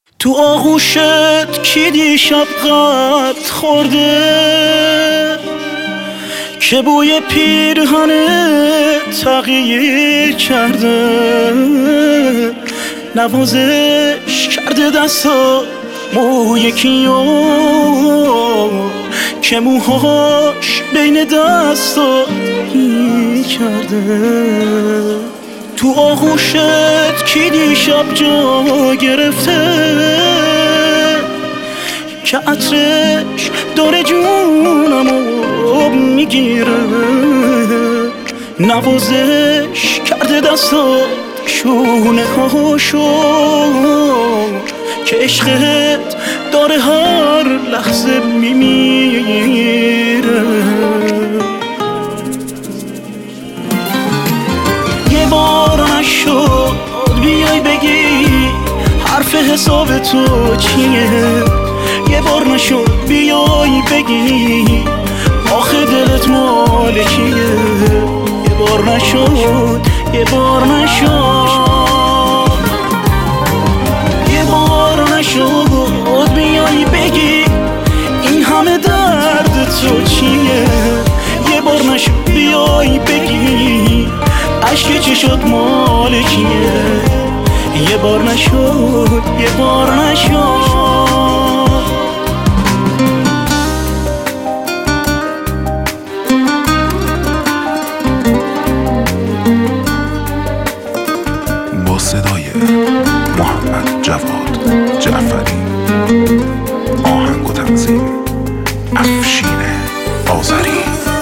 تو آغوشت کی دیشب قد خورده که بوی پیرهن تغییر کرده، نوازش کرده دستا موی کیو که موهاش بین دستا گیر کرده. تو آغوشت کی دیشب جا گرفته که عطرش داره جونمو میگیره، نوازش کرده دستا شونه هاشو که عشقت داره هر لحظه میمیره. یه بار نشد بیای بگی حرف حساب تو چیه، یه بار نشد بیای بگی آخه دلت مال کیه، یه بار نشد، یه بار نشد، یه بار نشد بیای بگی این همه درد تو چیه، یه بار نشد بیای بگی عشق چشات مال کیه، یه بار نشد، یه بار نشد. با صدای محمد جواد جعفری، آهنگ و تنظیم افشین آذری.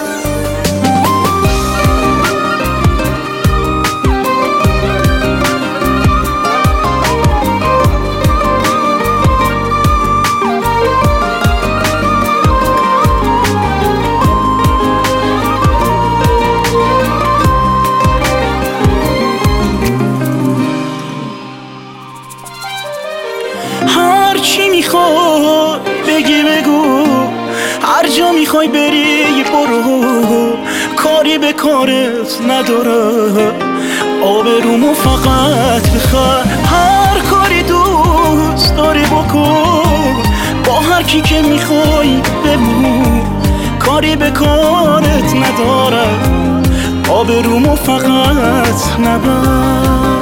هر چی میخوای بگی بگو، هر جا میخوای بری برو، کاری به کارت نداره، آبرومو فقط بخواه، هر کاری دوست داری بکن، با هر کی که میخوای بمون، کاری به کارت نداره، آبرومو فقط نبر.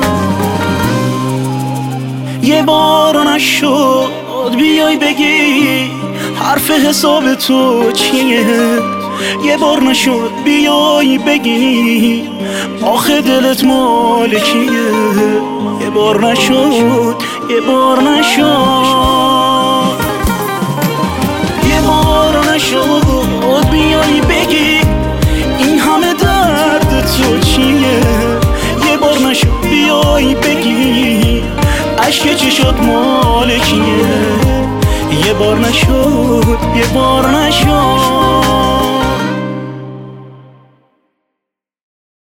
یه بار نشد بیای بگی حرف حساب تو چیه، یه بار نشد بیای بگی آخه دلت مال کیه، یه بار نشد، یه بار نشد، یه بار نشد بیای بگی این همه درد تو چیه، یه بار نشد بیای بگی عشق چشات مال کیه، یه بار نشد، یه بار نشد.